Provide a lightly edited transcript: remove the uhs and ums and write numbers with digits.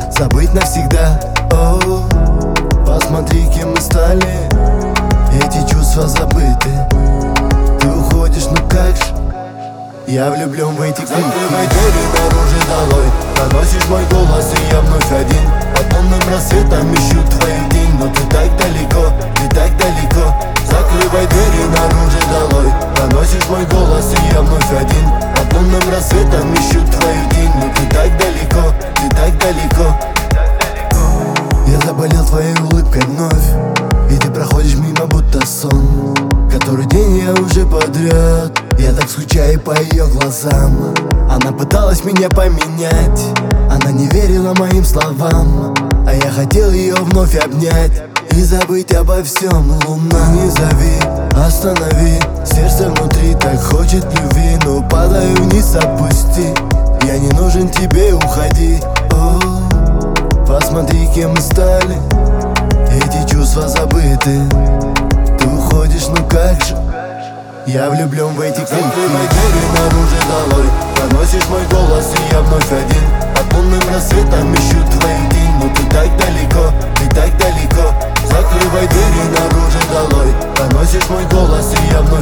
забыть навсегда. О, посмотри, кем мы стали, эти чувства забыты. Ты уходишь, ну как же, я влюблен в эти клипы. Закрывай двери наружу долой, доносишь мой голос, и я вновь один. Под лунным рассветом ищу твою тень, но ты так далеко, ты так далеко. Закрывай двери наружу долой, доносишь мой голос, и я вновь один. Под лунным рассветом ищу твою тень, но ты так далеко, ты так далеко. Я заболел твоей улыбкой вновь, и ты проходишь мимо будто сон. Который день я уже подряд, я так скучаю по ее глазам. Она пыталась меня поменять, она не верила моим словам, а я хотел ее вновь обнять и забыть обо всем. Луна, не зови, останови, сердце внутри так хочет любви, но падаю вниз, опусти. Я не нужен тебе, уходи. О, посмотри, кем мы стали, эти чувства забыты. Ты уходишь, ну как же, я влюблен в эти клипы. Закрывай двери наружу долой, доносишь мой голос, и я вновь один. Под лунным рассветом ищу твою тень, но ты так далеко, ты так далеко. Закрывай двери наружу долой, доносишь мой голос, и я вновь